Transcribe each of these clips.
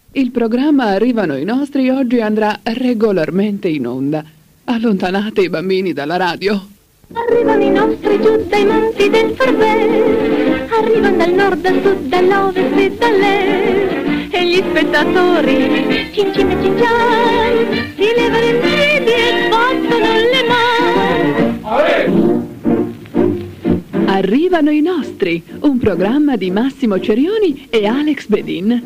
Il programma Arrivano i nostri oggi andrà regolarmente in onda. Allontanate i bambini dalla radio. Arrivano i nostri giù dai monti del Forber, arrivano dal nord, dal sud, dall'ovest e dall'est, e gli spettatori, cin cin e cincian, si levano in piedi e battono le mani. Arrivano i nostri, un programma di Massimo Cerioni e Alex Bedin.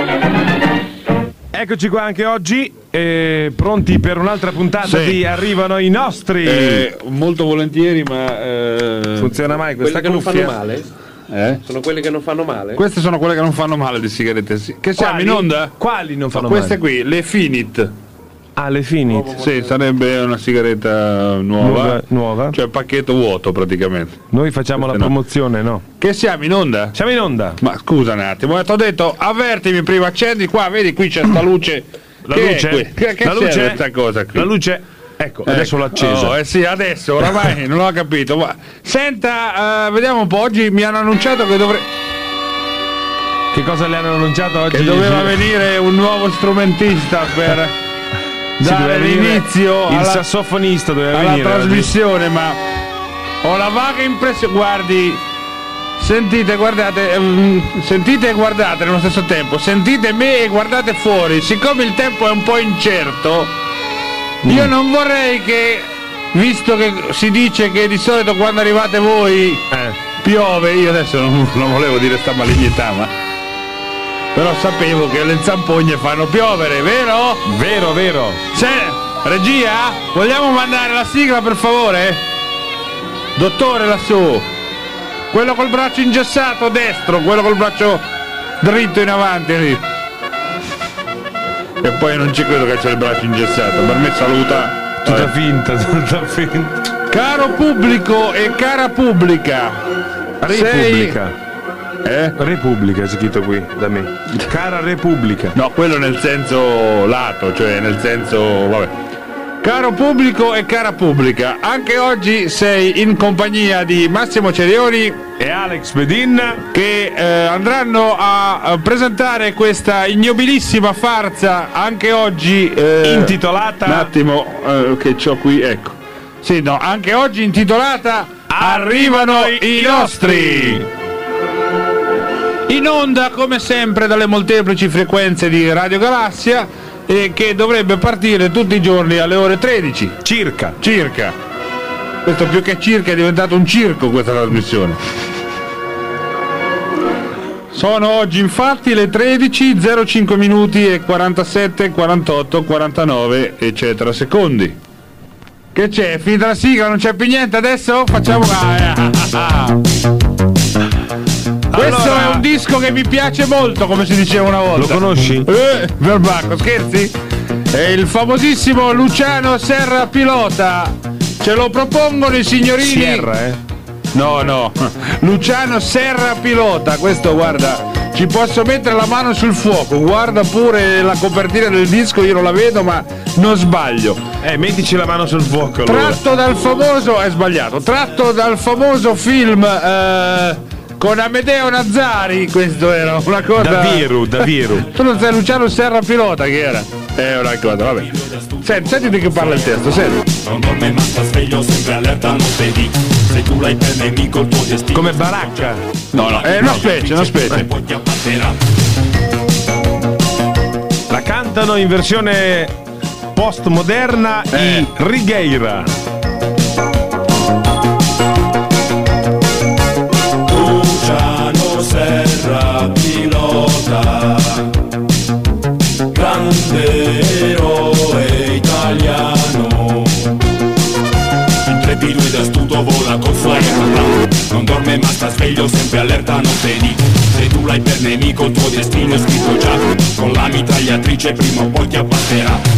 Eccoci qua anche oggi, pronti per un'altra puntata di Arrivano i nostri. Molto volentieri, ma funziona mai questa quelle che cuffia? non fanno male? Sono quelle che non fanno male? Queste sono quelle che non fanno male di sigarette. Che siamo in onda? Quali non fanno Queste male? qui, le Finit. Ah, le Finit. Sì, sarebbe una sigaretta nuova. Cioè pacchetto vuoto praticamente. Noi facciamo Queste la promozione, no? Che siamo in onda? Siamo in onda. Ma scusa un attimo, ti ho detto avvertimi prima, accendi qua, vedi qui c'è sta luce. La Che luce? è qui? Che La luce? serve sta cosa qui? La luce? Ecco, adesso l'ho accesa. Oh, sì, adesso, oramai non ho capito. Ma senta, vediamo un po', oggi mi hanno annunciato che Che cosa le hanno annunciato oggi? che doveva venire un nuovo strumentista per dare l'inizio il alla sassofonista doveva venire trasmissione, ma ho la vaga impressione, guardi, sentite, guardate, sentite e guardate nello stesso tempo, sentite me e guardate fuori, siccome il tempo è un po' incerto, io non vorrei che, visto che si dice che di solito quando arrivate voi piove, io adesso non volevo dire sta malignità, ma però sapevo che le zampogne fanno piovere, vero? Vero. Regia, vogliamo mandare la sigla per favore? Dottore lassù, quello col braccio ingessato destro, quello col braccio dritto in avanti lì. E poi non ci credo che c'è il braccio ingessato, per me saluta. Tutta finta. Caro pubblico e cara pubblica, Repubblica. Repubblica è scritto qui da me. Cara Repubblica. No, quello nel senso lato, cioè nel senso, vabbè. Caro pubblico e cara pubblica, anche oggi sei in compagnia di Massimo Cerioni e Alex Bedin, che andranno a presentare questa ignobilissima farsa anche oggi intitolata, un attimo che c'ho qui, ecco. Sì, no, anche oggi intitolata Arrivano i nostri. In onda come sempre dalle molteplici frequenze di Radio Galassia, e che dovrebbe partire tutti i giorni alle ore 13 circa. Questo più che circa è diventato un circo, questa trasmissione. Sono oggi infatti le 13, 05 minuti e 47, 48, 49 eccetera secondi. Che c'è? Finita la sigla, non c'è più niente, adesso facciamo Questo è un disco che mi piace molto, come si diceva una volta. Lo conosci? Verbacco, scherzi? È il famosissimo Luciano Serra Pilota. Ce lo propongono i signorini. Sierra, No. Luciano Serra Pilota. Questo, guarda, ci posso mettere la mano sul fuoco. Guarda pure la copertina del disco, io non la vedo, ma non sbaglio. Mettici la mano sul fuoco. Allora. Tratto dal famoso film con Amedeo Nazzari, questo era una cosa. Davvero. Tu non sai Luciano Serra Pilota che era? È una cosa, vabbè. Senti di che parla il testo, senti. Non dorme ma sta sveglio, sempre allerta, non vedi. Se tu l'hai per nemico il tuo destino. Come Baracca? No, è una specie. Poi ti abbatterà. La cantano in versione postmoderna i Righeira. Luciano Serra Pilota, grande eroe italiano, intrepido ed astuto vola col suo aereo. Non dorme ma sta sveglio, sempre allerta, non vedi. Se tu l'hai per nemico il tuo destino è scritto già. Con la mitragliatrice prima o poi ti abbatterà.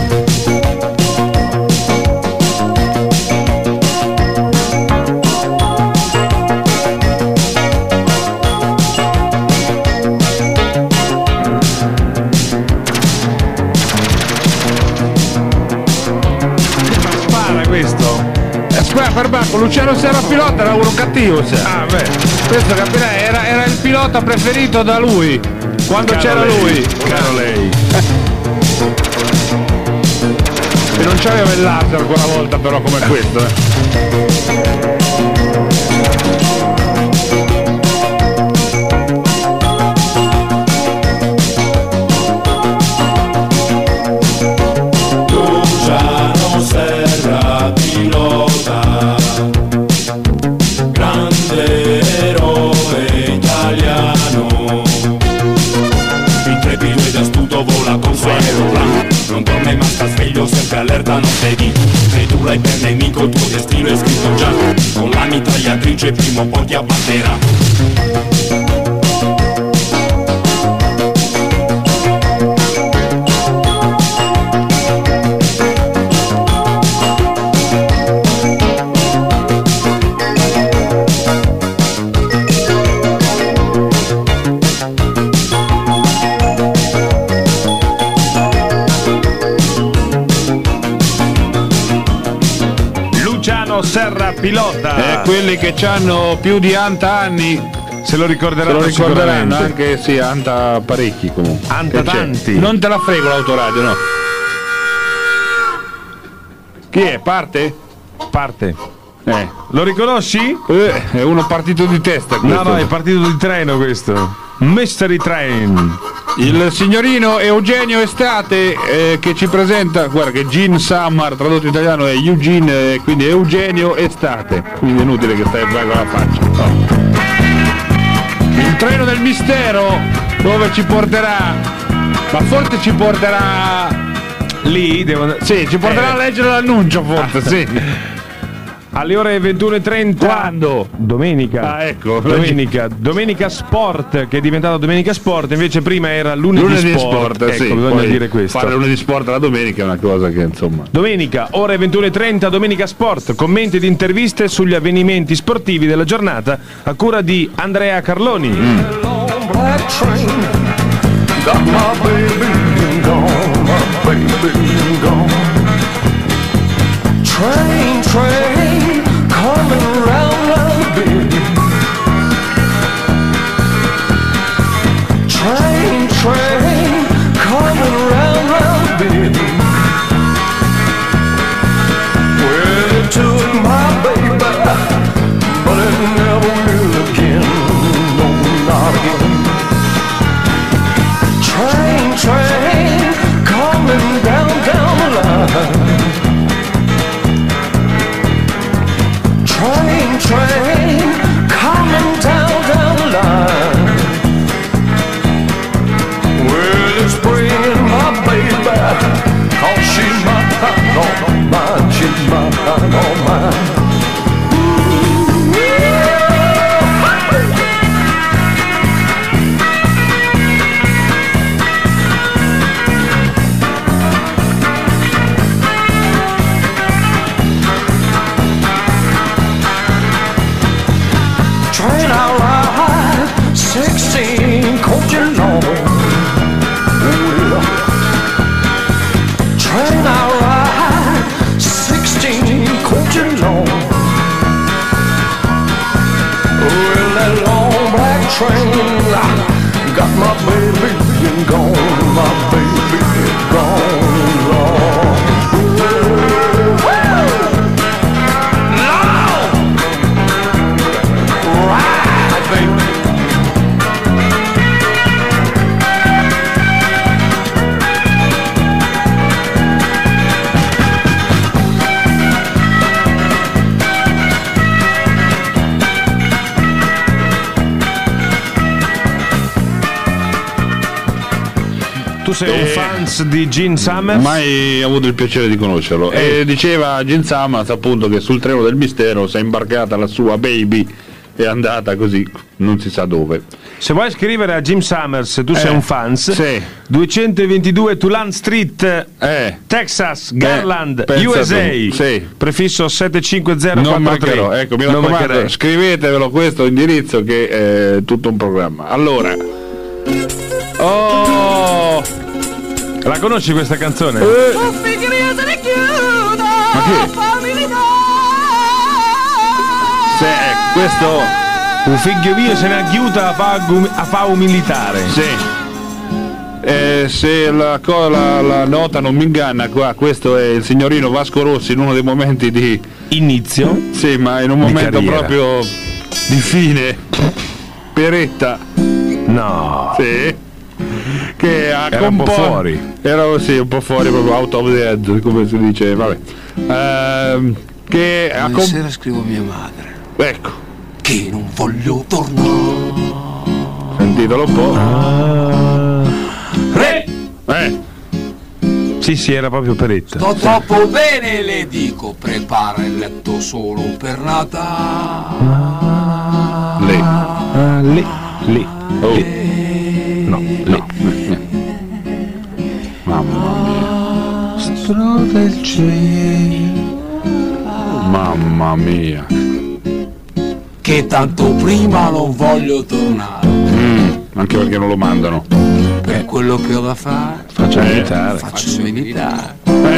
Perbacco, Luciano Serra Pilota era uno cattivo, questo capirai, era il pilota preferito da lui quando c'era lui. Caro lei. c'aveva il laser quella volta però come questo. Luciano Serra pilota, grande eroe italiano, intrepido ed astuto vola con suo aeroplano, non dorme ma sta sveglio sempre allerta notte di. Se tu l'hai per nemico il tuo destino è scritto già, con la mitragliatrice prima o poi ti abbatterà. Serra pilota, quelli che hanno più di 80 anni se lo ricorderanno, anche sì, anta parecchi comunque. Anta tanti. Non te la frego l'autoradio, no. Chi è? Parte? Lo riconosci? È uno partito di testa questo. No, è partito di treno questo. Mystery Train. Il signorino Eugenio Estate che ci presenta, guarda che Gene Summer tradotto in italiano è Eugene, quindi Eugenio Estate, quindi è inutile che stai a fare con la faccia. No. Il treno del mistero dove ci porterà? Ma forse ci porterà lì, sì, ci porterà a leggere l'annuncio forse, sì. Alle ore 21:30. Quando? Domenica. Ecco. Domenica Sport, che è diventata Domenica Sport, invece prima era lunedì Sport. Ecco, sì, bisogna dire questo. Fare lunedì Sport la domenica è una cosa che insomma. Domenica, ore 21:30, Domenica Sport, commenti ed interviste sugli avvenimenti sportivi della giornata a cura di Andrea Carloni. Train coming round the bend. Train coming round the bend. Well, it took my baby, but it never will again. No, not again. Train coming down the line. Train coming down the line. Well, it's bringing my baby, 'cause she's mine, all mine, she's mine, all mine. Train I ride, 16 coaches long. Train I ride, 16 coaches long. Well, that long black train got my baby gone, my baby gone, Lord. Tu sei un fans di Gene Summers? Mai avuto il piacere di conoscerlo. E diceva Gene Summers appunto che sul treno del mistero si è imbarcata la sua baby, è andata così, non si sa dove. Se vuoi scrivere a Jim Summers, tu sei un fans, sì. 222 Tulane Street, Texas, Garland, USA, sì. Prefisso 75043. Non mancherò, ecco, mi raccomando, scrivetevelo questo indirizzo che è tutto un programma. Allora, la conosci questa canzone? Ma che? Sì, questo un figlio mio se ne ha chiuso a fare militare. Sì. se la nota non mi inganna, qua questo è il signorino Vasco Rossi in uno dei momenti di inizio. Sì, ma in un momento carriera. proprio di fine. Peretta. No. Sì. Che ha Era un po' fuori. Era sì, un po' fuori, proprio out of the head, come si dice, vabbè. Che ha sera scrivo a mia madre ecco. che non voglio tornare. Sentitelo un po'. Sì, era proprio Peretta. Sto troppo bene, le dico, prepara il letto solo per Natale. Lì. Oh. No. Mamma Mostro del cielo, Mamma mia. che tanto prima non voglio tornare. Anche perché non lo mandano. Per quello che ho da fare, Faccio militare. faccio militare.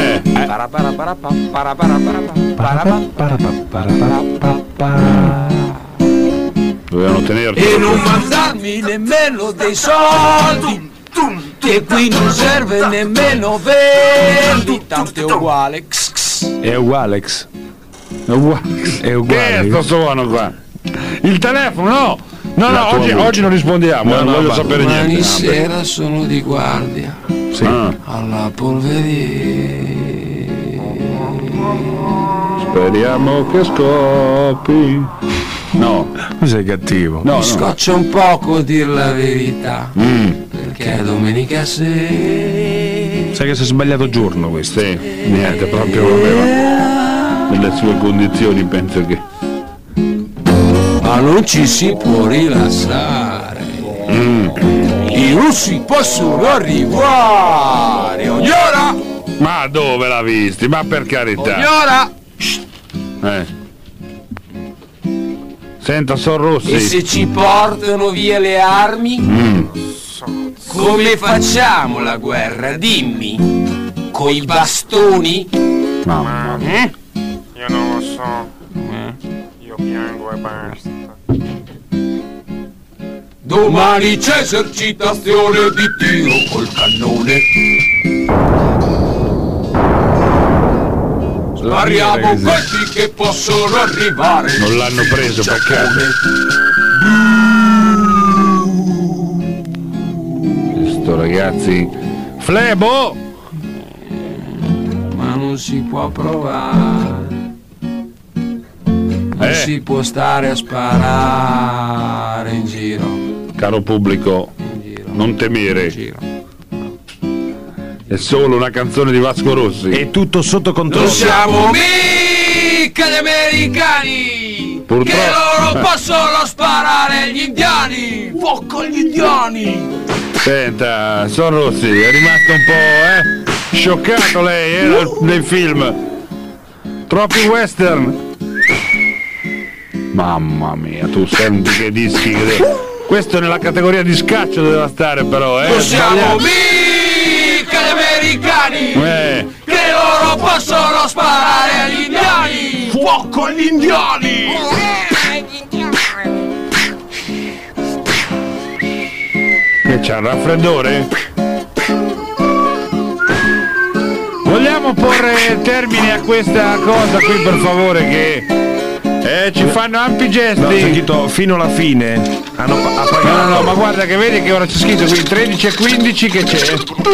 Dovevano tenerti. E non mandarmi nemmeno dei soldi, che qui non serve nemmeno vendi, tanto è uguale. È uguale. Che è sto suono qua? Il telefono, no, oggi non rispondiamo, non voglio sapere Domani niente. sera sono di guardia Sì. alla polveria. Speriamo che scoppi. No, Tu sei cattivo. no. Mi scoccia un poco dir la verità, perché è domenica sera. Sai che si è sbagliato giorno questo. Sì, niente, proprio aveva nelle sue condizioni, penso che. Ma non ci si può rilassare. I russi possono arrivare ogni ora, Ma dove l'ha visti? Ma per carità. ogni ora. Senta, Son Rossi. E se ci portano via le armi, come facciamo la guerra? Dimmi, coi bastoni? Mamma mia. Io non lo so. Io piango e basta. Domani c'è esercitazione di tiro col cannone. Spariamo questi che possono arrivare. Non l'hanno preso, peccato. Questo ragazzi. Flebo! Ma non si può provare. Non si può stare a sparare in giro. Caro pubblico, non temere. È solo una canzone di Vasco Rossi. È tutto sotto controllo. Non siamo mica gli americani, Purtroppo. che loro possono sparare agli indiani. Fuoco agli indiani. Senta, Son Rossi, è rimasto un po', scioccato lei, nei film. Troppi western. Mamma mia, tu senti che dischi che... Questo nella categoria di scaccio doveva stare però, Non siamo mica gli americani, che loro possono sparare agli indiani. Fuoco agli indiani. Che c'ha il raffreddore? Vogliamo porre termine a questa cosa qui per favore che ci fanno ampi gesti. No, c'è scritto fino alla fine. No, ma guarda che vedi che ora c'è scritto qui 13:15 che c'è.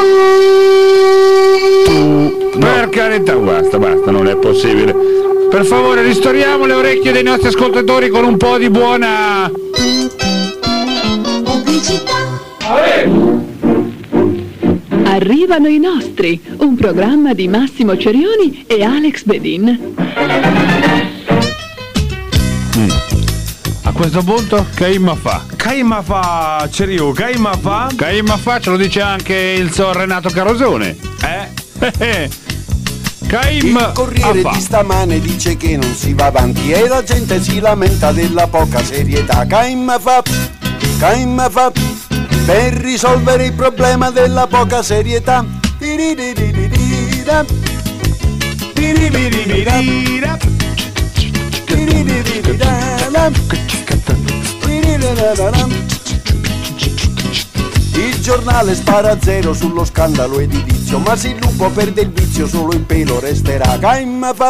Per carità, basta, non è possibile. Per favore ristoriamo le orecchie dei nostri ascoltatori con un po' di buona Arrivano i nostri, un programma di Massimo Cerioni e Alex Bedin. A questo punto Caimma fa. Caimma fa, Cerio, Caimma fa. Caimma fa, ce lo dice anche il Sor Renato Carosone. Caim Il Corriere di stamane dice che non si va avanti e la gente si lamenta della poca serietà. Caim fa, per risolvere il problema della poca serietà. Il giornale spara a zero sullo scandalo edilizio, ma se il lupo perde il vizio solo il pelo resterà. Caimma fa,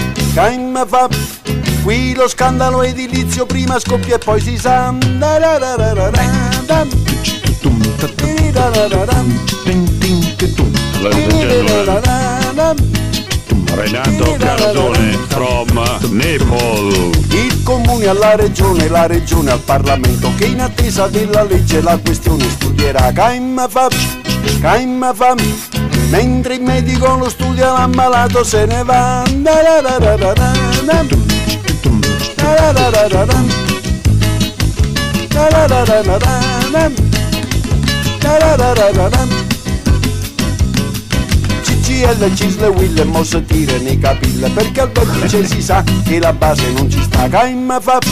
qui lo scandalo edilizio prima scoppia e poi si sa. Renato Carzone from Naples. Il comune alla regione, la regione al Parlamento, che in attesa della legge la questione studierà. Caimma fa, mentre il medico lo studia l'ammalato se ne va. CGL, Cisle, Will, mosse tire nei capille, perché al vertice si sa che la base non ci sta. Caimma fa,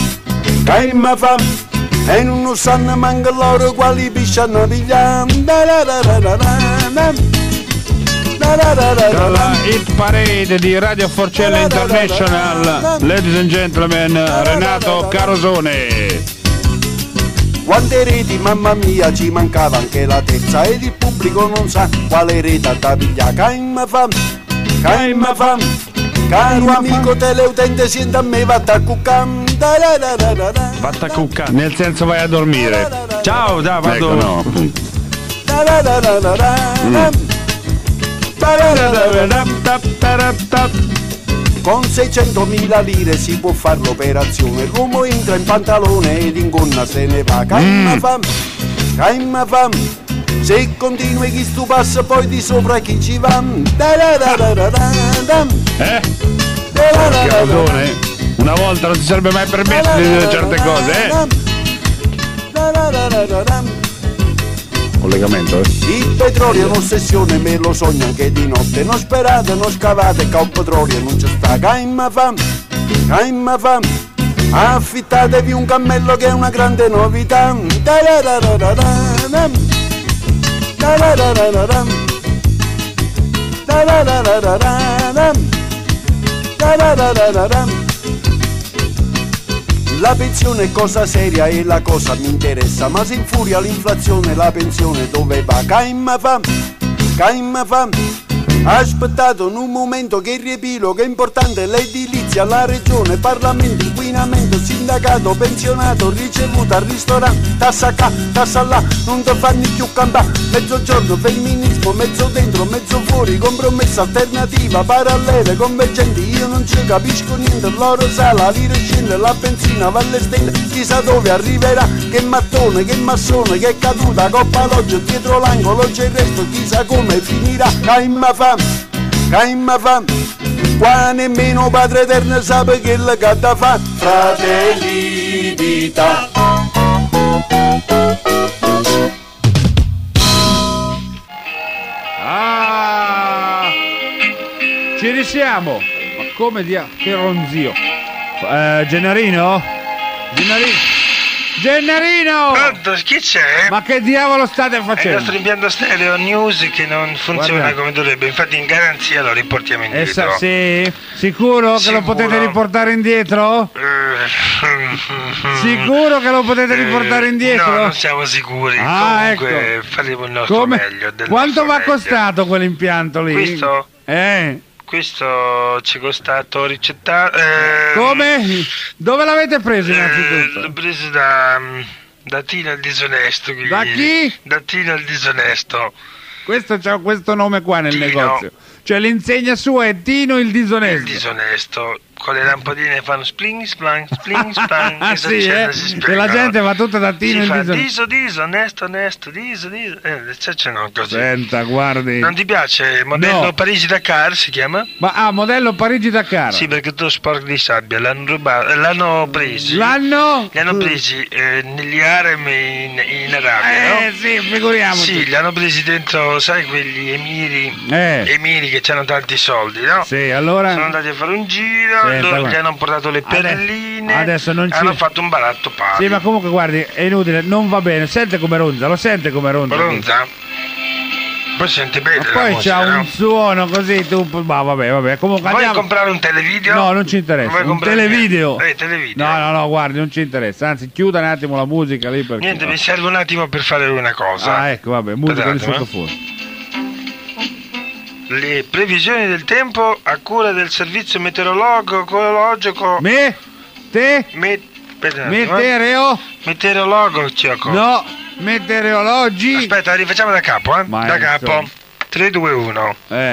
e non sanno manca loro quali pisciano pigliando. Dalla hit parade di Radio Forcella International, ladies and gentlemen, Renato Carosone. Quante reti, mamma mia, ci mancava anche la terza, ed il pubblico non sa quale rete da pigliare. Caimma fa, caro amico teleutente, siente a me, vatta a cuccam. Vatta a cuccare. Nel senso vai a dormire. Ciao, da, vado. Ecco, no. Con 600.000 lire si può fare l'operazione, l'uomo entra in pantalone ed in gonna se ne va. Caimma fa, se continui chi stu passa poi di sopra chi ci va. Carosone, una volta non si sarebbe mai permesso di dire certe cose, Collegamento, Il petrolio è un'ossessione, me lo sogno anche di notte. Non sperate, non scavate, che un petrolio non ci sta. Caimma fa, affittatevi un cammello che è una grande novità. La pensione è cosa seria e la cosa mi interessa, ma se infuria l'inflazione la pensione dove va? Caimma fa, aspettate un momento che il riepilogo è importante, l'edilizia, la regione, Parlamento, inquinamento, sindacato, pensionato, ricevuta al ristorante, tassa qua, tassa là, non ti fanno più campare, mezzogiorno, femminismo, mezzo dentro, mezzo fuori, compromessa, alternativa, parallele, convergenti, io non ci capisco niente, l'oro sale, la lira scende, la benzina va alle stelle, chissà dove arriverà, che mattone, che massone, che è caduta, coppa l'oggio, dietro l'angolo c'è il resto, chissà come finirà. Caimma fa, qua nemmeno Padre Eterno sa che la gatta fa. Fratelli d'Italia. Ci risiamo. Ma come che ronzio. Gennarino? Pronto, chi c'è? Ma che diavolo state È il facendo? nostro impianto stereo news che non funziona Guarda. come dovrebbe, infatti in garanzia lo riportiamo indietro. Sì? Sicuro che lo potete riportare indietro? Sicuro che lo potete riportare indietro? No, non siamo sicuri. Comunque ecco. faremo il nostro meglio. Quanto va meglio. costato quell'impianto lì? Questo? Questo ci è costato ricettato. Come? Dove l'avete preso innanzitutto? L'ho preso da Tino il disonesto. Da chi? Da Tino il disonesto. Questo c'ha questo nome qua nel Tino. negozio. Cioè l'insegna sua è Tino il disonesto. Il disonesto. Con le lampadine fanno spling splang, spling splang. Ah e sì, si e la gente va tutta da Tino si il fa disonesto. diso, onesto, diso. C'è no, così. Senta, guardi. Non ti piace? Modello No. Parigi-Dakar si chiama? Ma modello Parigi-Dakar. Sì, perché tu sporco di sabbia, l'hanno presi. Li hanno presi negli harem in Arabia, no? sì, figuriamoci. Sì, li hanno presi dentro, sai, quegli emiri che hanno tanti soldi, no? Sì, allora Sono andati a fare un giro, gli hanno portato le perline, adesso non ci hanno fatto un baratto pari. Sì, ma comunque guardi, è inutile, non va bene. Sente come ronza, lo sente come ronza? Ronza? Poi senti bene. Ma poi c'ha un suono così, tu. Ma vabbè. Comunque Vuoi comprare un televideo? No, non ci interessa. Un televideo? Televideo. No, guardi, non ci interessa. Anzi, chiuda un attimo la musica lì perché. Niente, mi serve un attimo per fare una cosa. Ah, ecco, vabbè, musica di sottofondo. Le previsioni del tempo a cura del servizio meteorologico. Meteorologico. No, meteorologi. Aspetta, rifacciamo da capo, da capo. 3, 2, 1.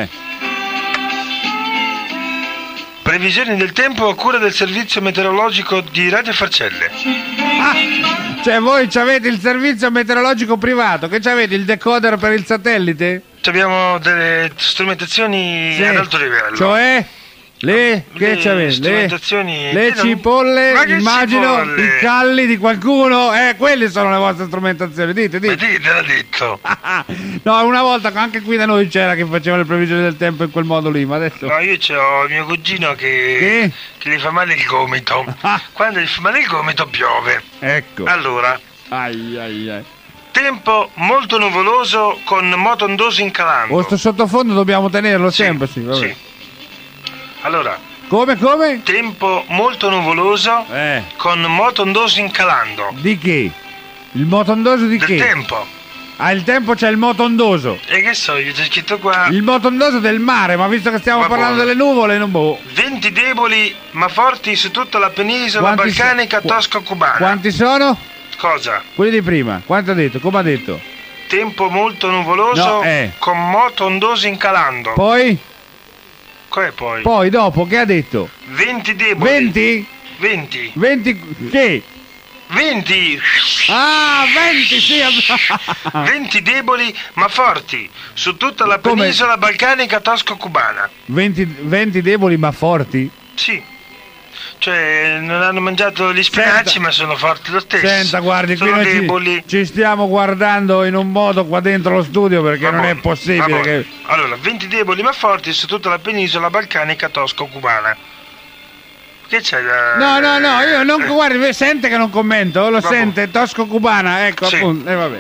Previsioni del tempo a cura del servizio meteorologico di Radio Farcelle. Cioè voi avete il servizio meteorologico privato, che avete il decoder per il satellite? Abbiamo delle strumentazioni ad alto livello. Cioè? Che c'avete? Le cipolle, immagino, i calli di qualcuno, quelle sono le vostre strumentazioni, dite. Ma l'ha detto. No, una volta anche qui da noi c'era che faceva le previsioni del tempo in quel modo lì, ma adesso. No, io c'ho il mio cugino che gli fa male il gomito. Quando gli fa male il gomito piove. Ecco. Allora. Ai. Tempo molto nuvoloso con moto ondoso in calando. Questo sottofondo dobbiamo tenerlo sempre, sì. Vabbè. Sì. Allora, come? Tempo molto nuvoloso con moto ondoso in calando. Di che? Il moto ondoso di che? Del tempo. Il tempo c'è il moto ondoso. E che so, io c'è scritto qua. Il moto ondoso del mare, ma visto che stiamo parlando delle nuvole, non boh. Venti deboli ma forti su tutta la penisola balcanica tosco-cubana. Quanti sono? Cosa? Quelli di prima. Quanto ha detto? Come ha detto? Tempo molto nuvoloso con moto ondoso in calando. Poi? Poi? Poi dopo che ha detto? 20 deboli. 20? 20 che? 20. 20 sì. 20 deboli ma forti su tutta la penisola balcanica tosco-cubana. 20 deboli ma forti? Sì. Cioè non hanno mangiato gli spinaci ma sono forti lo stesso. Senta, guardi, sono qui deboli. Ci stiamo guardando in un modo qua dentro lo studio perché non è possibile che... Allora, 20 deboli ma forti su tutta la penisola balcanica tosco-cubana. Che c'è da... No, io non... Guardi, sente che non commento, lo sente, tosco-cubana, ecco, sì. Appunto, vabbè.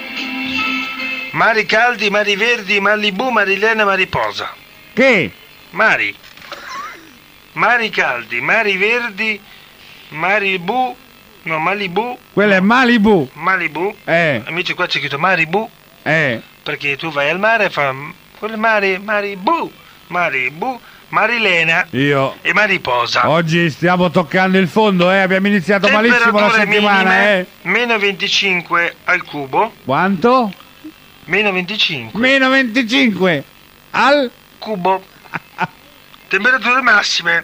Mari caldi, mari verdi, Malibu, Marilena, Mariposa. Che? Mari caldi, mari verdi, Malibu. Quella è Malibu. Amici, qua c'è scritto Malibu. Perché tu vai al mare e fa quel mare, Malibu, Marilena e Mariposa. Oggi stiamo toccando il fondo, abbiamo iniziato malissimo la settimana, minime, meno 25 al cubo. Quanto? Meno 25. Meno 25 al cubo. Temperature massime.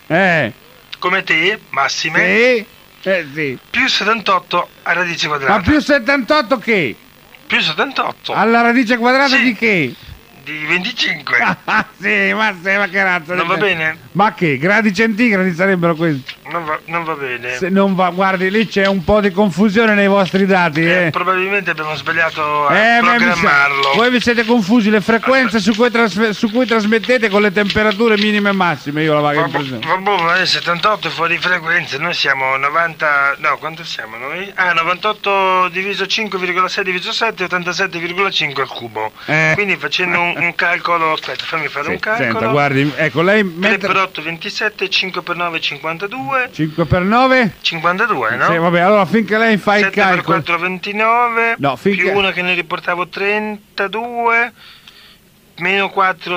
Come te, massime. Sì. Più 78 a radice quadrata. Ma più 78 che? Più 78. Alla radice quadrata di che? Di 25. Sì, ma che razza. Non va bene? Ma che? Gradi centigradi sarebbero questi? Non va bene. Non va, guardi, lì c'è un po' di confusione nei vostri dati. Probabilmente abbiamo sbagliato a programmarlo. Voi vi siete confusi le frequenze su cui trasmettete con le temperature minime e massime. Io la vaga impressione. Vabbè, 78 fuori frequenze, noi siamo 90. No, quanto siamo noi? 98 diviso 5,6 diviso 7, 87,5 al cubo. Quindi facendo un calcolo, aspetta, fammi fare un calcolo. Senta, guardi, ecco, lei 3 per 8 27, 5 per 9 52. 5 per 9? 52, no? Sì, vabbè, allora finché lei fa il calcolo. 7 per 4 29. No, più 1 che ne riportavo 32. Meno 4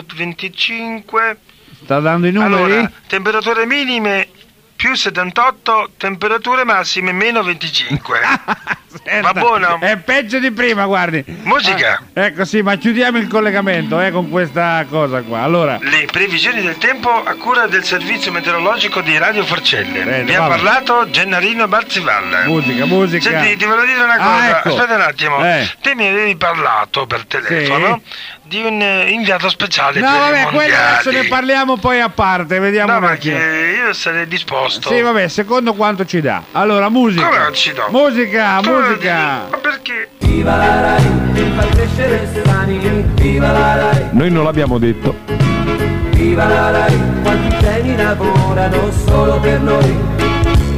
25. Sta dando i numeri? Allora, temperature minime più 78, temperature massime meno 25. Senta, va buono? È peggio di prima, guardi. Musica. Ecco, sì, ma chiudiamo il collegamento con questa cosa qua. Allora, le previsioni del tempo a cura del servizio meteorologico di Radio Farcelle. Vi ha parlato Gennarino Barzivalla. Musica. Senti, ti volevo dire una cosa. Ecco. Aspetta un attimo. Te mi avevi parlato per telefono di un inviato speciale per i mondiali. Quello adesso ne parliamo poi a parte, vediamo un attimo. Io sarei disposto. Sì, vabbè, secondo quanto ci dà. Allora, musica. Come non ci do? Musica. Ma perché? Viva la Rai, fa crescere strani. Viva la Rai. Noi non l'abbiamo detto. Viva la Rai, quanti geni lavorano solo per noi.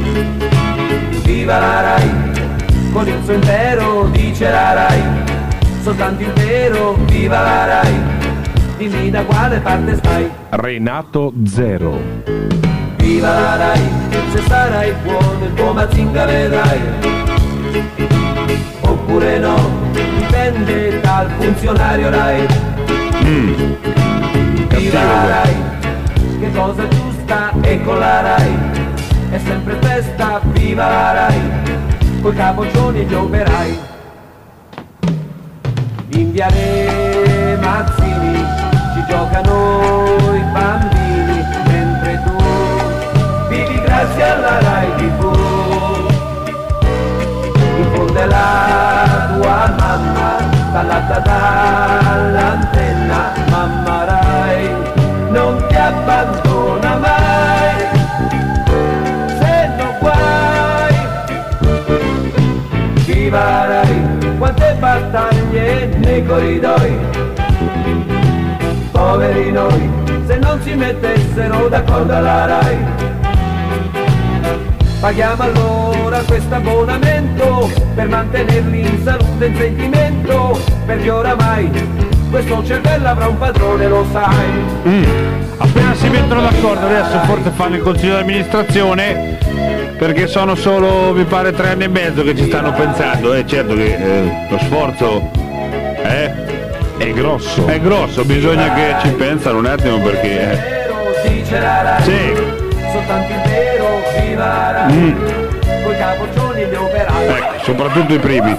Viva la Rai, con il suo impero dice la Rai. soltanto il vero, viva la Rai, dimmi da quale parte stai. Renato Zero. Viva la Rai, se sarai buono il tuo Mazinga vedrai, oppure no, dipende dal funzionario Rai. Viva la Rai, che cosa giusta e con la Rai è sempre festa, viva la Rai, coi capoccioni e gli operai. In Viale Mazzini ci giocano i bambini, mentre tu vivi grazie alla Rai TV. In fondo è la tua mamma, ballata dall'antenna, mamma Rai non ti abbandona mai, se non guai. Viva Rai, quante battaglie nei corridoi, poveri noi, se non si mettessero d'accordo alla Rai. Paghiamo allora questo abbonamento per mantenerli in salute e in sentimento, perché oramai questo cervello avrà un padrone, lo sai. Appena si mettono d'accordo adesso forse fanno il consiglio di amministrazione, perché sono solo, mi pare, 3 anni e mezzo che ci stanno pensando. Certo che lo sforzo è grosso. È grosso, bisogna che ci pensano un attimo, perché sì, soltanto il vero, viva la Rai, coi capoccioni e gli operai. Ecco, soprattutto i primi.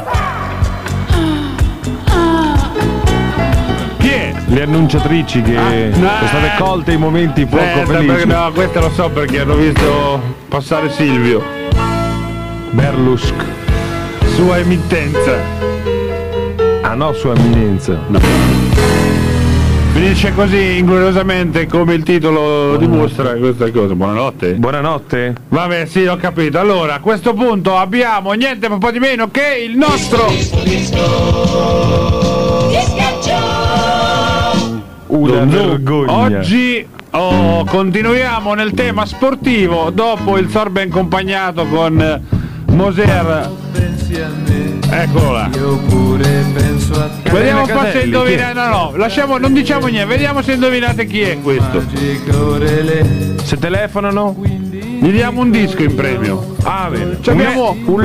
Chi è? Le annunciatrici che sono state colte in momenti poco felici. No, questo lo so perché hanno visto passare Silvio Berlusc, sua emittenza. Ah no, sua eminenza. No. Finisce così ingloriosamente come il titolo dimostra questa cosa. Buonanotte. Buonanotte. Vabbè, sì, ho capito. Allora, a questo punto abbiamo niente po' di meno che il nostro una vergogna. Oggi continuiamo nel tema sportivo dopo il Sorben accompagnato con Moser. Eccolo là. Io pure penso a te. Vediamo un po' se indovinate. No, lasciamo, non diciamo niente, vediamo se indovinate chi è questo. Se telefonano gli diamo un disco in premio. Ah, bene. Abbiamo un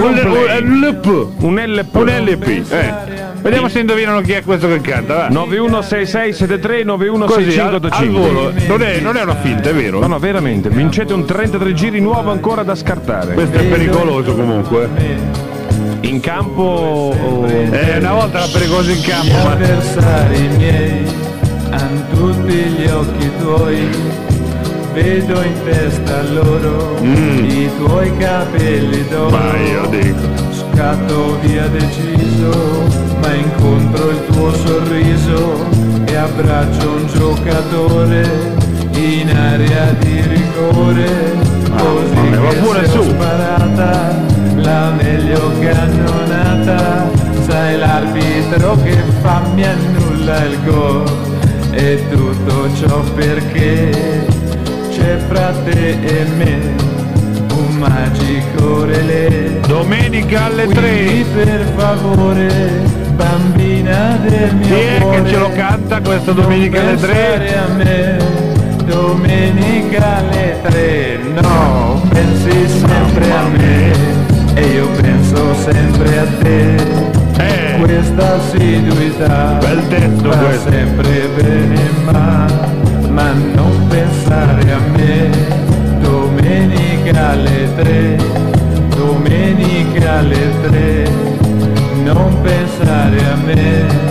LP. Vediamo se indovinano chi è questo che canta, va. 916673 916585. Al volo. Non è una finta, è vero? No, veramente. Vincete un 33 giri nuovo ancora da scartare. Questo è pericoloso comunque. In campo una volta era pericoloso in campo. Gli avversari miei hanno tutti gli occhi tuoi, vedo in testa loro i tuoi capelli d'oro. Ma io dico, scatto via deciso, ma incontro il tuo sorriso e abbraccio un giocatore in area di rigore. Così che pure se ho su. sparata la meglio cannonata, sai l'arbitro che fa mi annulla il gol, e tutto ciò perché c'è fra te e me un magico relè. Domenica alle 3. Quindi per favore, bambina del mio chi è cuore, che ce lo canta questa domenica alle 3? A me, domenica alle 3, no, pensi sempre a me e io penso sempre a te. Questa assiduità bel testo va questo. sempre bene, ma non pensare a me. Domenica alle 3, domenica alle 3, non pensare a me.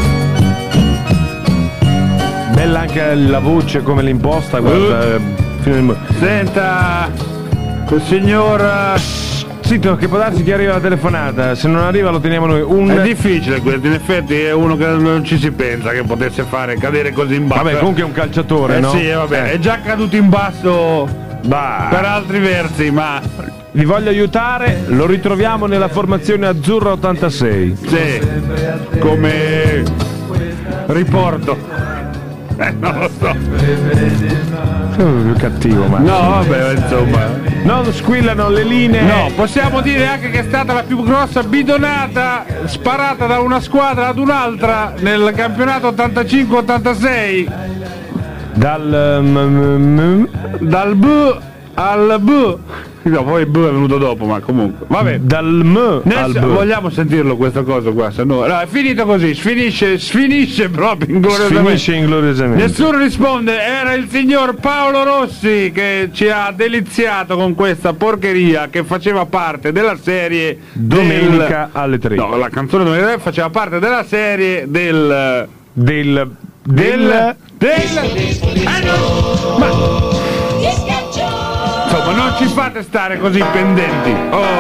Bella anche la voce come l'imposta, guarda. Senta, signor. Zitto, che può darsi che arriva la telefonata, se non arriva lo teniamo noi. È difficile questo, in effetti è uno che non ci si pensa che potesse fare cadere così in basso. Vabbè, comunque è un calciatore, no? Sì, vabbè, è già caduto in basso per altri versi, ma vi voglio aiutare, lo ritroviamo nella formazione azzurra 86. Sì, come riporto. Non lo so. Sono più cattivo, ma. No, vabbè, insomma. Non squillano le linee. No, possiamo dire anche che è stata la più grossa bidonata sparata da una squadra ad un'altra nel campionato 85-86. Dal B al B. No, poi il B è venuto dopo, ma comunque. Vabbè. Dal M al B. Vogliamo sentirlo questo coso qua, se no. No, è finito così, sfinisce proprio ingloriosamente. Finisce ingloriosamente. Nessuno risponde, era il signor Paolo Rossi che ci ha deliziato con questa porcheria che faceva parte della serie Domenica alle 3. No, la canzone Domenica alle 3 faceva parte della serie del insomma, non ci fate stare così pendenti.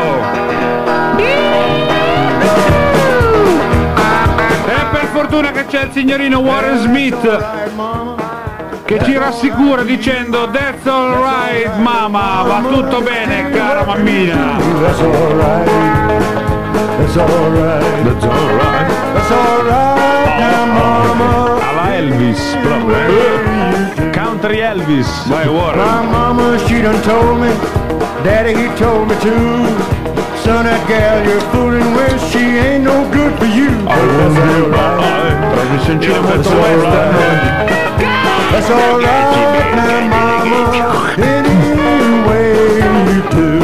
E per fortuna che c'è il signorino Warren Smith che ci rassicura dicendo "That's all right, mama, va tutto bene, cara mammina". That's all right. That's all right. That's all right. That's all right, mama. Alla Elvis proprio, Country Elvis. Vai, Warren. My mama, she done told me, daddy, he told me too. Son, that gal you're fooling with, she ain't no good for you. That's all right. Trasmissioncino molto western. That's all right, now, mama, any way you do.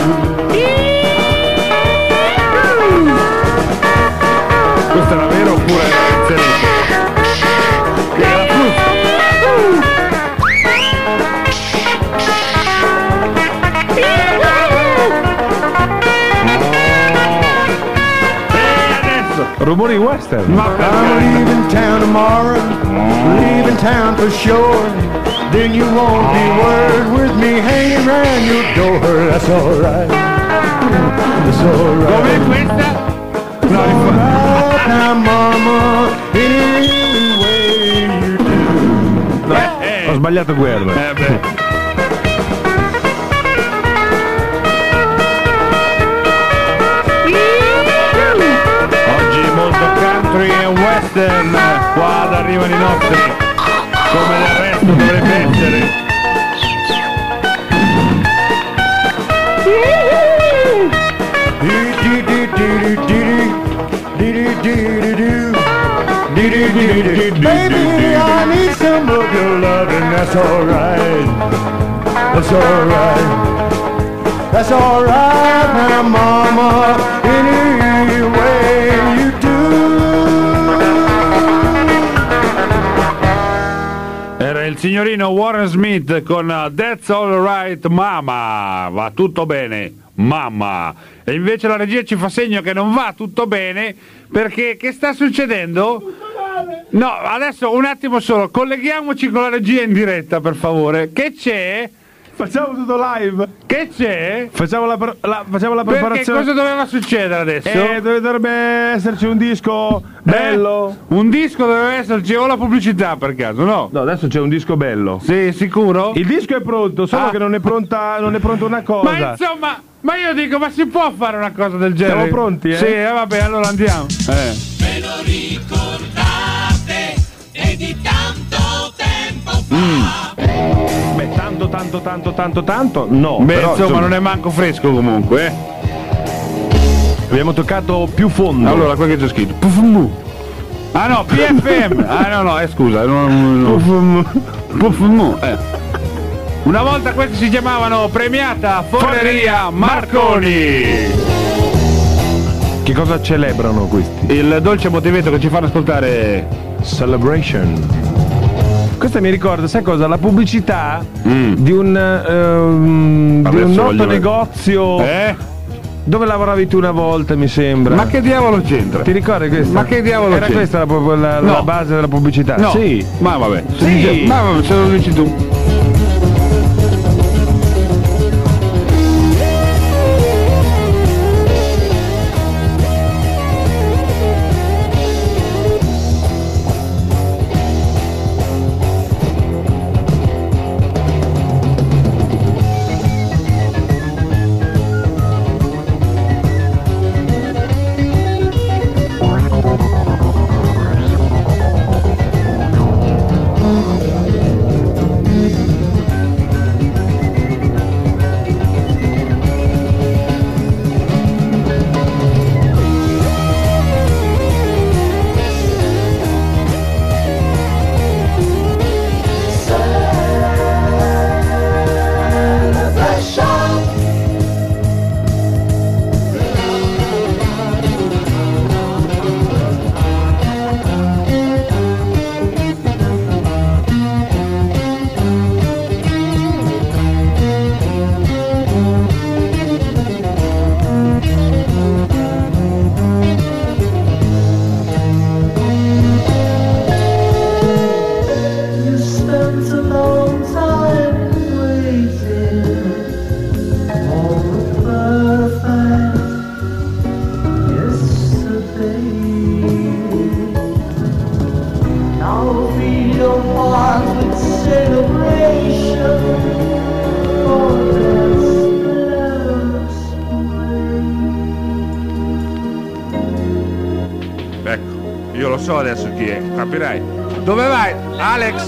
Questo era vero oppure era inserito? Che era giusto. Rumori western. I'm leaving town tomorrow, leaving town for sure. Then you won't be worried with me hanging around your door. That's all right. That's all right. Come questa? All right now, mama, any way you do. Ho sbagliato guerra. Beh. Country e western, qua arrivano i nostri, come del resto dovrebbe essere. Baby, I need some of your loving. That's all right. That's all right. That's all right now, mama, any way you do. Era il signorino Warren Smith con That's All Right Mama, va tutto bene, mamma. E invece la regia ci fa segno che non va tutto bene, perché che sta succedendo? No, adesso un attimo solo, colleghiamoci con la regia in diretta, per favore. Che c'è? Facciamo tutto live. Che c'è? Facciamo la preparazione. Perché cosa doveva succedere adesso? Dovrebbe esserci un disco bello. Un disco doveva esserci, o la pubblicità per caso, no? No, adesso c'è un disco bello. Sì, sicuro? Il disco è pronto, solo che non è pronta una cosa. Ma insomma, ma io dico, ma si può fare una cosa del genere? Siamo pronti, eh? Sì, vabbè, allora andiamo. Ve lo ricordate? È di tanto tempo fa. Beh, tanto, no. Beh, però, insomma, non è manco fresco comunque, Abbiamo toccato più fondo. Allora, qua che c'è scritto? PFM. Ah no, PFM. Ah no, scusa. PFM. Una volta questi si chiamavano Premiata Forneria Marconi. Che cosa celebrano questi? Il dolce motivetto che ci fanno ascoltare. Celebration. Questa mi ricorda, sai cosa? La pubblicità di un noto negozio dove lavoravi tu una volta, mi sembra. Ma che diavolo c'entra? Ti ricordi questa? Ma che diavolo Era c'entra? questa la base della pubblicità? No. Sì. Ma vabbè. Sì. Ma vabbè, se lo dici tu. Ecco, io lo so adesso chi è, capirai. Dove vai? Alex,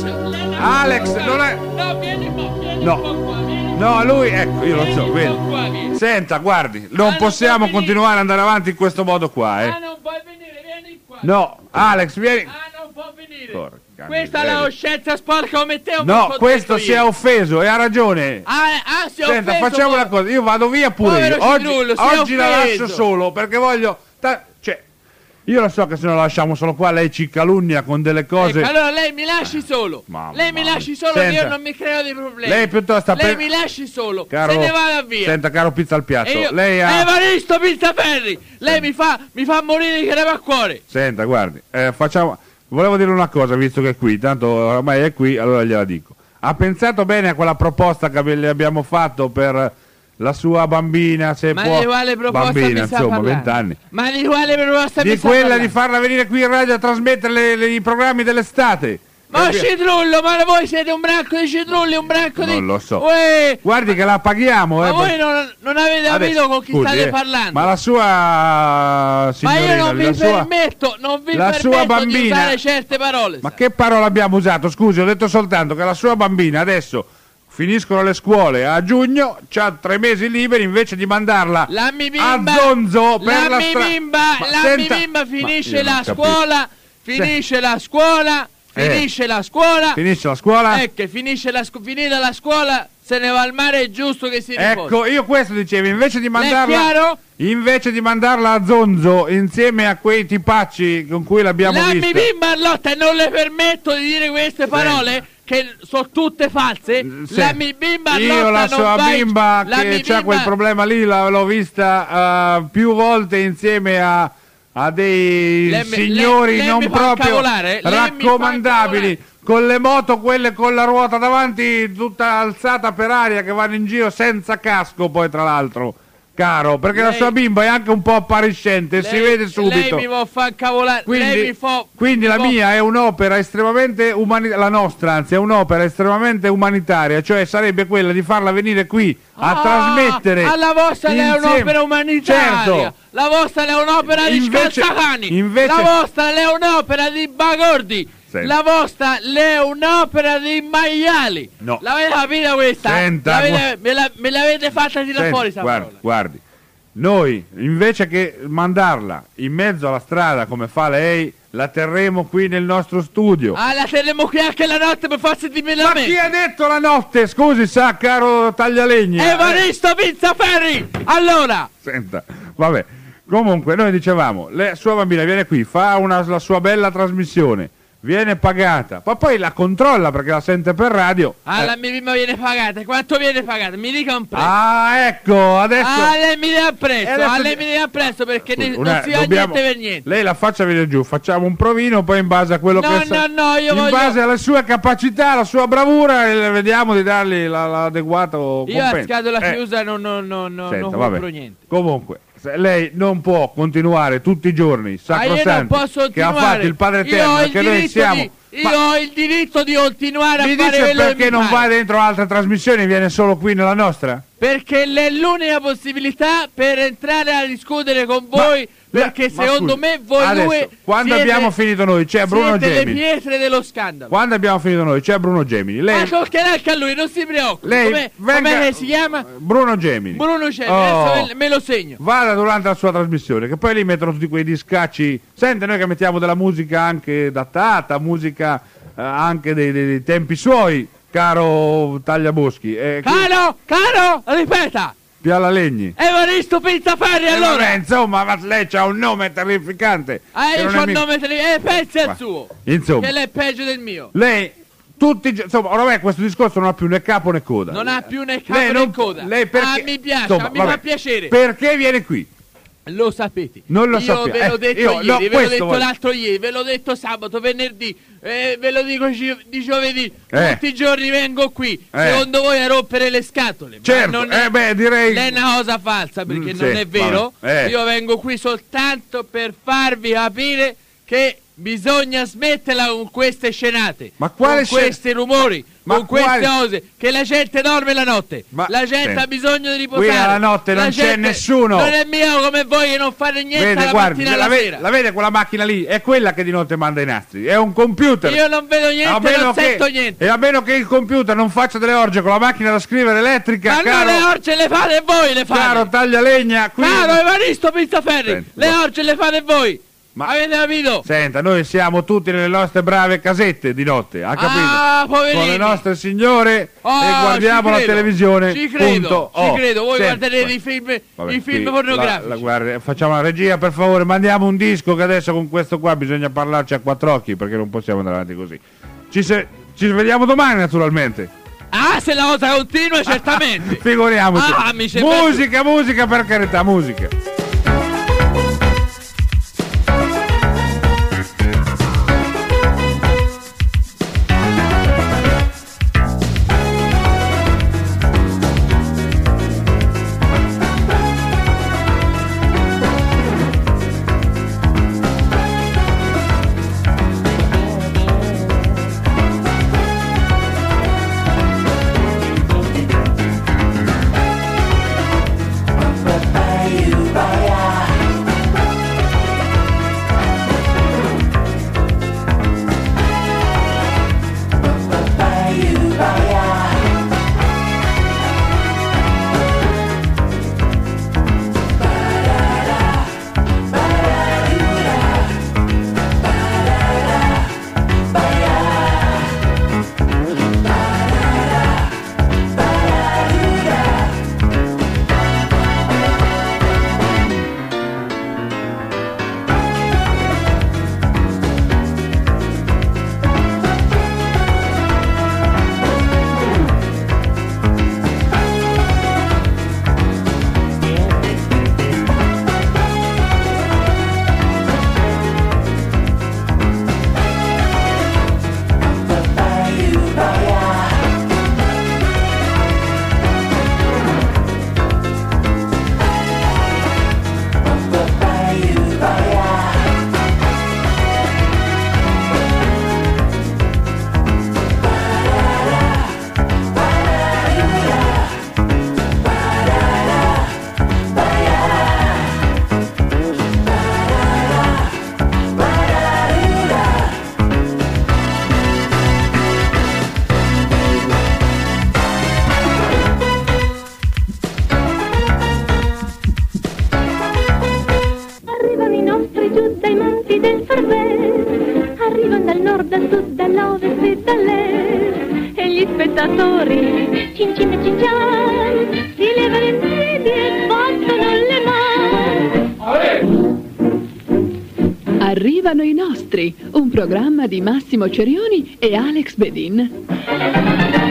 non è... No, vieni qua. No, lui, ecco, io lo so, vedi. Senta, guardi, non possiamo continuare ad andare avanti in questo modo qua, non puoi venire, vieni qua. No, Alex, vieni. Non può venire. Porca Questa è miseria. la scienza sporca come te. No, questo si è offeso e ha ragione. Si è Senta, offeso, facciamo una cosa, io vado via pure io. Oggi la lascio solo perché voglio... Cioè, io lo so che se non la lasciamo solo qua lei ci calunnia con delle cose. Ecco, allora lei mi lasci solo. Lei mi lasci solo, che io non mi creo dei problemi. Lei piuttosto lei mi lasci solo. Caro, se ne vada via. Senta, caro Pizza al piatto, io, lei ha... Evaristo Pizzaferri, lei mi fa morire di crema a cuore. Senta, guardi, facciamo... Volevo dire una cosa, visto che è qui, tanto ormai è qui, allora gliela dico. Ha pensato bene a quella proposta che le abbiamo fatto per la sua bambina, se ma può... di quale proposta bambina, mi sta insomma, parlando? 20 anni. Ma di quale proposta mi Di sta quella parlando? di farla venire qui in radio a trasmettere i programmi dell'estate. Ma Citrullo, ma voi siete un branco di citrulli, un branco di... Non lo so. Uè. Guardi che la paghiamo. Ma voi non avete capito con chi state parlando. Ma la sua signorina, ma io non vi permetto di usare certe parole. Ma che parola abbiamo usato? Scusi, ho detto soltanto che la sua bambina adesso finiscono le scuole a giugno, c'ha 3 mesi liberi, invece di mandarla a Zonzo per la mia bimba finisce la scuola, finisce la scuola. Finisce la scuola. Ecco, finita la scuola, se ne va al mare, è giusto che si riposi. Ecco, io questo dicevo, invece di mandarla a Zonzo insieme a quei tipacci con cui l'abbiamo vista. La mia bimba Arlotta, e non le permetto di dire queste parole che sono tutte false. La mia bimba Arlotta, io la sua bimba che c'ha quel problema lì l'ho vista più volte insieme a dei signori lei non proprio raccomandabili, con le moto, quelle con la ruota davanti tutta alzata per aria, che vanno in giro senza casco, poi tra l'altro, caro, perché la sua bimba è anche un po' appariscente, si vede subito. Lei mi fa incavolare. Quindi la mia è un'opera estremamente umanitaria, la nostra anzi è un'opera estremamente umanitaria, cioè sarebbe quella di farla venire qui a trasmettere. La vostra è un'opera umanitaria. Certo. La vostra è un'opera di scalzacani. La vostra è un'opera di bagordi. La vostra è un'opera di maiali. No. L'avete capita questa? Senta, me l'avete fatta tirare fuori. Guardi, noi invece che mandarla in mezzo alla strada come fa lei, la terremo qui nel nostro studio. La terremo qui anche la notte per farsi di Ma chi ha detto la notte? Scusi, sa, caro Taglialegni. Evaristo Pizzaferri! Allora! Senta, vabbè. Comunque, noi dicevamo, la sua bambina viene qui, fa la sua bella trasmissione, viene pagata, ma poi la controlla perché la sente per radio. La mia bimba viene pagata. Quanto viene pagata? Mi dica un prezzo. Ecco, adesso... lei mi dà prezzo, lei mi dà prezzo perché non si va niente per niente. Lei la faccia venire giù, facciamo un provino, poi in base a quello in base alle sue capacità, alla sua bravura, vediamo di dargli l'adeguato compenso. Io a scatola chiusa non compro niente. Comunque, lei non può continuare tutti i giorni sacrosanti che ha fatto il Padre Eterno, che noi siamo... Io ho il diritto di continuare a fare quello che mi pare. Perché non va dentro altre trasmissioni, viene solo qui nella nostra? Perché è l'unica possibilità per entrare a discutere con voi, perché secondo me voi adesso, due quando abbiamo finito noi c'è Bruno Gemini. Siete le pietre dello scandalo. Quando abbiamo finito noi c'è Bruno Gemini. Lei... Ma toccherà anche a lui, non si preoccupi. Lei come si chiama? Bruno Gemini. Adesso me lo segno. Vada durante la sua trasmissione, che poi lì mettono tutti quei discacci. Sente, noi che mettiamo della musica anche datata, musica anche dei tempi suoi, caro Tagliaboschi. Caro, ripeta. Pialalegni. Evaristo Pizzaferri, allora. Insomma, ma lei c'ha un nome terrificante. Io c'ho un nome terrificante. Pensi al suo. Insomma. Che lei è peggio del mio. Lei, insomma, ormai questo discorso non ha più né capo né coda. Non ha più né capo né coda. Lei perché, mi piace, mi fa piacere. Perché viene qui? Lo sapete. Non lo sapete. Ve l'ho detto ieri, ve l'ho detto l'altro ieri, ve l'ho detto sabato, venerdì, ve lo dico di giovedì. Tutti i giorni vengo qui. Secondo voi a rompere le scatole? Certo, direi. È una cosa falsa perché non è vero. Io vengo qui soltanto per farvi capire che bisogna smetterla con queste scenate, ma quali con questi rumori, con queste cose, che la gente dorme la notte, la gente ha bisogno di riposare. Qui alla notte non c'è nessuno. Non è mio come voi che non fate niente la mattina alla sera. La vede quella macchina lì? È quella che di notte manda i nastri, è un computer. Io non vedo niente, non sento niente. E a meno che il computer non faccia delle orge con la macchina da scrivere elettrica, ma caro, no, le orge le fate voi, le fate. Caro taglia legna, qui... Caro Evaristo Pizzaferri, le orge le fate voi. Ma avete capito? Senta, noi siamo tutti nelle nostre brave casette di notte, ha capito? Poverini. Con le nostre signore e guardiamo la televisione. Ci credo, voi guarderete i film pornografici. Guarda, facciamo la regia, per favore, mandiamo un disco, che adesso con questo qua bisogna parlarci a quattro occhi, perché non possiamo andare avanti così. Ci vediamo domani, naturalmente. Se la cosa continua, certamente. Figuriamoci. Mi sembra... Musica, per carità, musica. Spettatori, cin cin e cincian, si levano in piedi e battono le mani. Arrivano i nostri, un programma di Massimo Cerioni e Alex Bedin.